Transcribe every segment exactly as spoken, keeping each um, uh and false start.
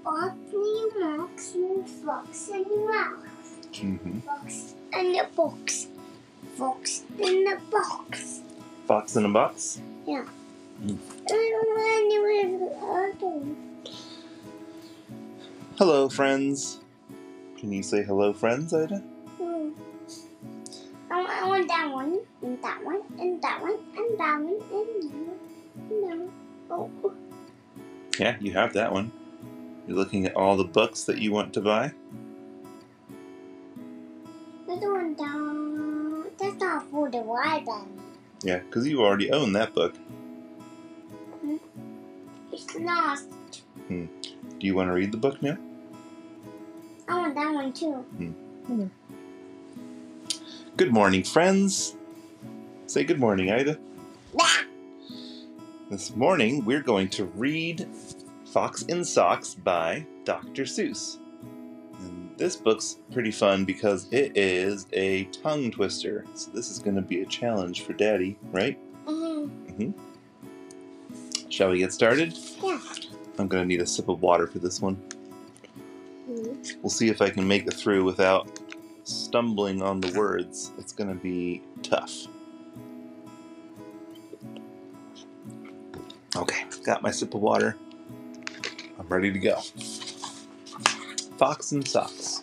Oddly Fox and Fox in the mouth. Mm-hmm. Fox in the box. Fox in the box. Fox in a box? Yeah. Mm. Hello, friends. Can you say hello, friends, Ida? Hmm. I want, I want that one, and that one, and that one, and that one, and that one, and that one. Oh. Yeah, you have that one. You're looking at all the books that you want to buy? There's one down. That's not for the wide one. Yeah, because you already own that book. Hmm? It's lost. Hmm. Do you want to read the book now? I want that one too. Hmm. Okay. Good morning, friends. Say good morning, Ida. Ah! This morning, we're going to read Fox in Socks by Doctor Seuss. And this book's pretty fun because it is a tongue twister. So this is going to be a challenge for Daddy, right? Mm-hmm. Mm-hmm. Shall we get started? Yeah. I'm going to need a sip of water for this one. Mm-hmm. We'll see if I can make it through without stumbling on the words. It's going to be tough. Okay, got my sip of water. I'm ready to go. Fox in Socks.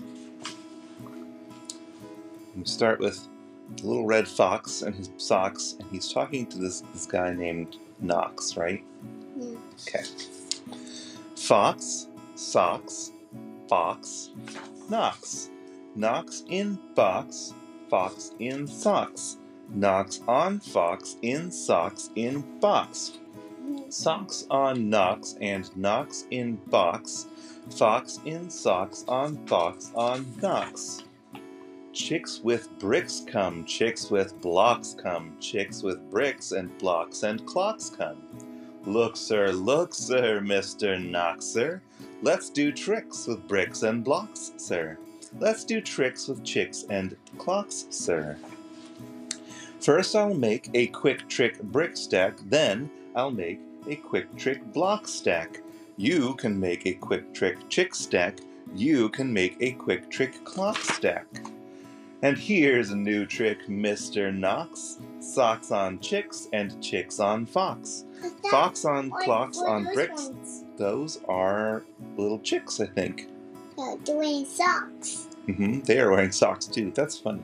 We start with a little red fox and his socks, and he's talking to this, this guy named Knox, right? Yeah. Okay. Fox, socks, fox, Knox. Knox in box, fox in socks. Knox on fox in socks in box. Socks on Knox and Knox in box. Fox in socks on box on Knox. Chicks with bricks come, chicks with blocks come, chicks with bricks and blocks and clocks come. Look, sir, look, sir, Mister Knox, sir. Let's do tricks with bricks and blocks, sir. Let's do tricks with chicks and clocks, sir. First I'll make a quick trick brick stack, then I'll make a quick trick block stack. You can make a quick trick chick stack. You can make a quick trick clock stack. And here's a new trick, Mister Knox. Socks on chicks and chicks on fox. Fox on clocks on bricks. Ones? Those are little chicks, I think. No, they're wearing socks. Mm-hmm. They are wearing socks too. That's funny.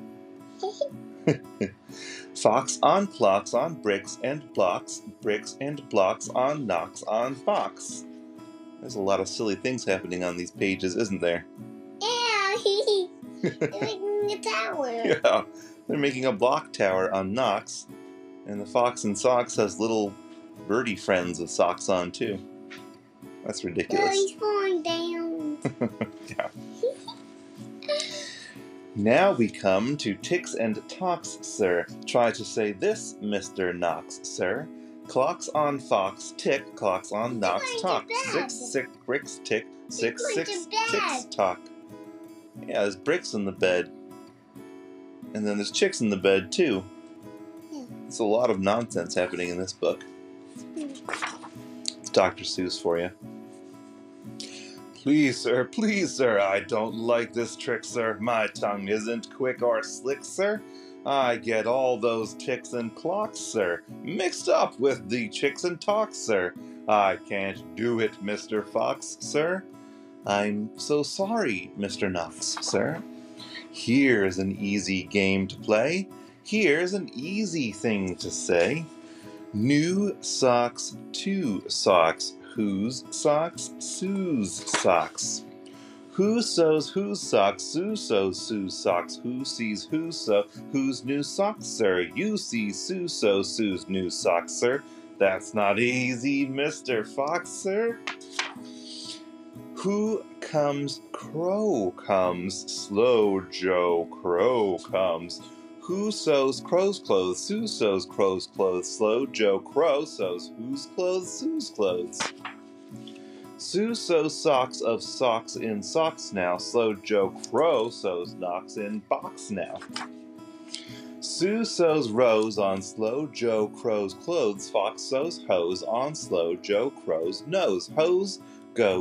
Fox on clocks on bricks and blocks, bricks and blocks on knocks on fox. There's a lot of silly things happening on these pages, isn't there? Yeah, they're making a tower. Yeah, they're making a block tower on Knox, and the fox in socks has little birdie friends with socks on too. That's Oh, ridiculous. he's falling down. Yeah. Now we come to ticks and talks, sir. Try to say this, Mister Knox, sir. Clocks on fox, tick, clocks on Knox, going to talk. bed. Six, six, bricks, tick, six, going six, to bed. ticks, talk. Yeah, there's bricks in the bed. And then there's chicks in the bed, too. Yeah. There's a lot of nonsense happening in this book. It's Doctor Seuss for you. Please, sir, please, sir, I don't like this trick, sir. My tongue isn't quick or slick, sir. I get all those ticks and clocks, sir, mixed up with the chicks and talks, sir. I can't do it, Mister Fox, sir. I'm so sorry, Mister Knox, sir. Here's an easy game to play. Here's an easy thing to say. New socks, two socks. Whose socks? Sue's socks. Who sews whose socks? Sue sews Sue's socks. Who sees who sew whose new socks, sir? You see Sue sew Sue's new socks, sir. That's not easy, Mister Fox, sir. Who comes? Crow comes. Slow Joe Crow comes. Who sews Crow's clothes? Sue sews Crow's clothes. Slow Joe Crow sews whose clothes? Sue's clothes. Sue sews socks of socks in socks now. Slow Joe Crow sews knocks in box now. Sue sews rows on Slow Joe Crow's clothes. Fox sews hose on Slow Joe Crow's nose. Hose goes,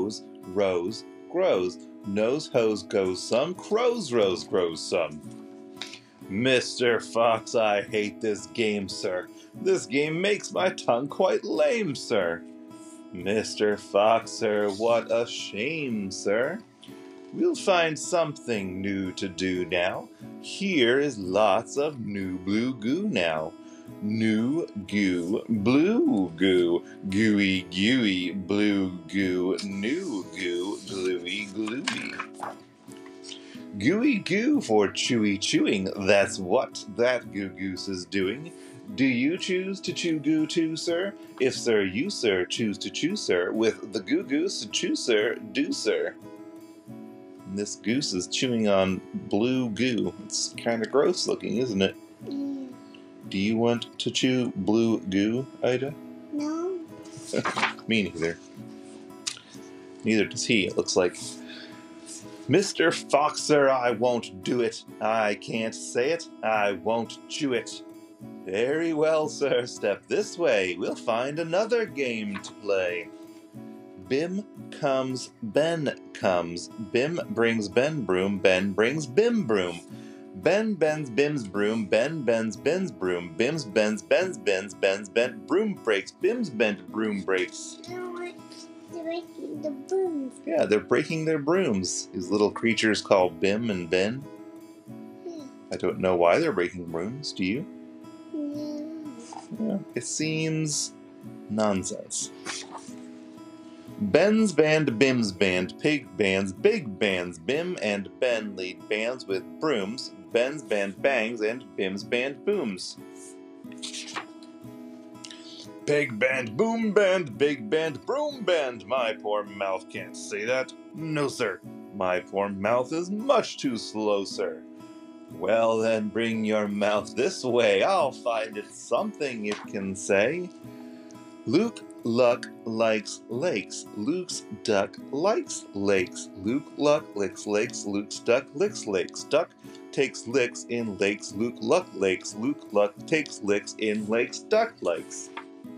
Rose grows. Nose hose goes some. Crow's rose grows some. Mister Fox, I hate this game, sir. This game makes my tongue quite lame, sir. Mister Fox, sir, what a shame, sir. We'll find something new to do now. Here is lots of new blue goo now. New goo, blue goo, gooey gooey, blue goo, new goo, gluey gluey. Gooey goo for chewy chewing, that's what that goo goose is doing. Do you choose to chew goo too, sir? If sir, you sir, choose to chew, sir, with the goo goose, chew, sir, do, sir. And this goose is chewing on blue goo. It's kind of gross looking, isn't it? Mm. Do you want to chew blue goo, Ida? No. Me neither. Neither does he, it looks like. Mister Fox, sir, I won't do it. I can't say it. I won't chew it. Very well, sir. Step this way. We'll find another game to play. Bim comes, Ben comes. Bim brings Ben broom. Ben brings Bim broom. Ben bends Bim's broom. Ben bends Ben's broom. Bim's bends Ben's bends. Ben's bent broom breaks. Bim's bent broom breaks. No, it's breaking the brooms. Yeah, they're breaking their brooms. These little creatures called Bim and Ben. Yeah. I don't know why they're breaking brooms. Do you? No. Yeah, it seems nonsense. Ben's band, Bim's band, pig bands, big bands. Bim and Ben lead bands with brooms. Ben's band bangs and Bim's band booms. Big band, boom band, big band, broom band. My poor mouth can't say that. No, sir. My poor mouth is much too slow, sir. Well, then, bring your mouth this way. I'll find it something it can say. Luke Luck likes lakes. Luke's duck likes lakes. Luke Luck licks lakes. Luke's duck licks lakes. Duck takes licks in lakes. Luke Luck lakes. Luke Luck takes licks in lakes. Duck likes.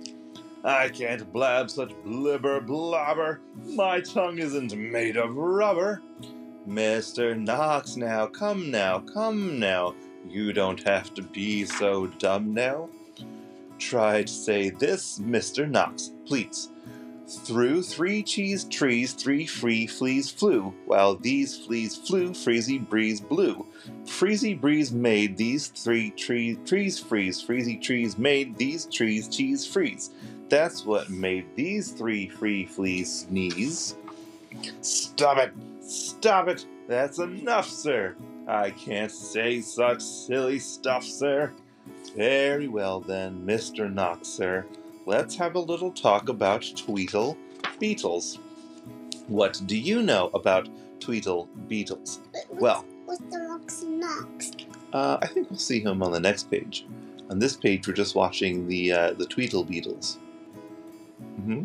I can't blab such blibber blobber. My tongue isn't made of rubber. Mister Knox now, come now, come now. You don't have to be so dumb now. Try to say this, Mister Knox, please. Through three cheese trees, three free fleas flew. While these fleas flew, freezy breeze blew. Freezy breeze made these three tree, trees freeze. Freezy trees made these trees cheese freeze. That's what made these three free fleas sneeze. Stop it! Stop it! That's enough, sir! I can't say such silly stuff, sir. Very well then, Mister Knox, sir. Let's have a little talk about Tweedle Beetles. What do you know about Tweedle Beetles? But Well, what's the Knox Knox? uh, I think we'll see him on the next page. On this page, we're just watching the uh, the Tweedle Beetles. Mm-hmm.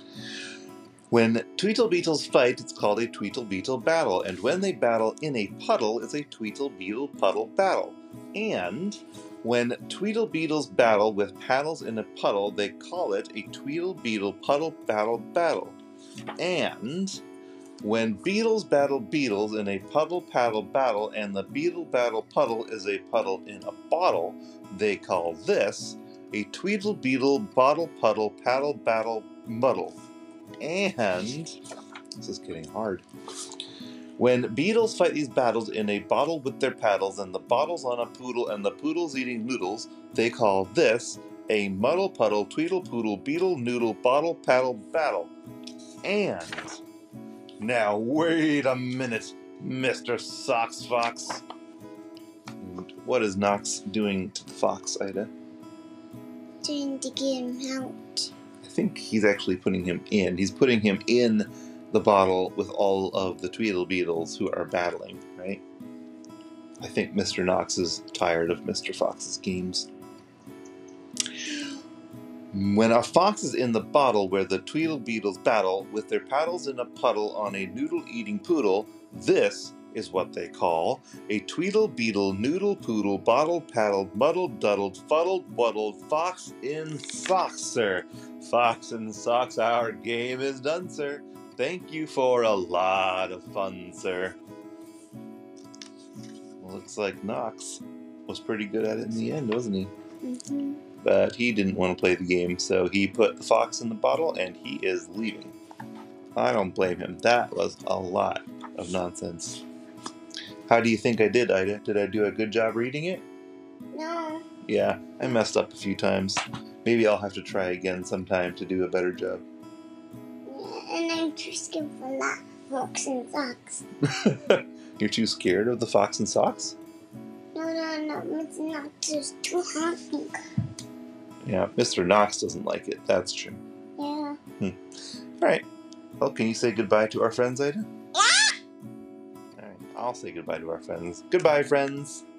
When Tweedle Beetles fight, it's called a Tweedle Beetle battle, and when they battle in a puddle, it's a Tweedle Beetle puddle battle. And when Tweedle Beetles battle with paddles in a puddle, they call it a Tweedle Beetle puddle battle battle. And when beetles battle beetles in a puddle paddle battle, and the beetle battle puddle is a puddle in a bottle, they call this a Tweedle Beetle bottle puddle paddle battle muddle. And this is getting hard. When beetles fight these battles in a bottle with their paddles, and the bottle's on a poodle, and the poodle's eating noodles, they call this a muddle puddle tweedle poodle beetle noodle bottle paddle battle. And now wait a minute, Mister Sox Fox. And what is Knox doing to the fox, Ida? Trying to get him out. I think he's actually putting him in. He's putting him in the bottle with all of the Tweedle Beetles who are battling, right? I think Mister Knox is tired of Mister Fox's games. When a fox is in the bottle where the Tweedle Beetles battle with their paddles in a puddle on a noodle-eating poodle, this is what they call a Tweedle Beetle noodle poodle bottle paddled muddled duddled fuddled wuddled fox in socks, sir. Fox in socks, our game is done, sir. Thank you for a lot of fun, sir. Looks like Knox was pretty good at it in the end, wasn't he? Mm-hmm. But he didn't want to play the game, so he put the fox in the bottle and he is leaving. I don't blame him. That was a lot of nonsense. How do you think I did, Ida? Did I do a good job reading it? No. Yeah, I messed up a few times. Maybe I'll have to try again sometime to do a better job. Yeah, and I'm too scared for that fox and socks. You're too scared of the fox and socks? No, no, no. It's not just too hot. Yeah, Mister Knox doesn't like it. That's true. Yeah. Hmm. All right. Well, can you say goodbye to our friends, Ida? Yeah. All right. I'll say goodbye to our friends. Goodbye, friends.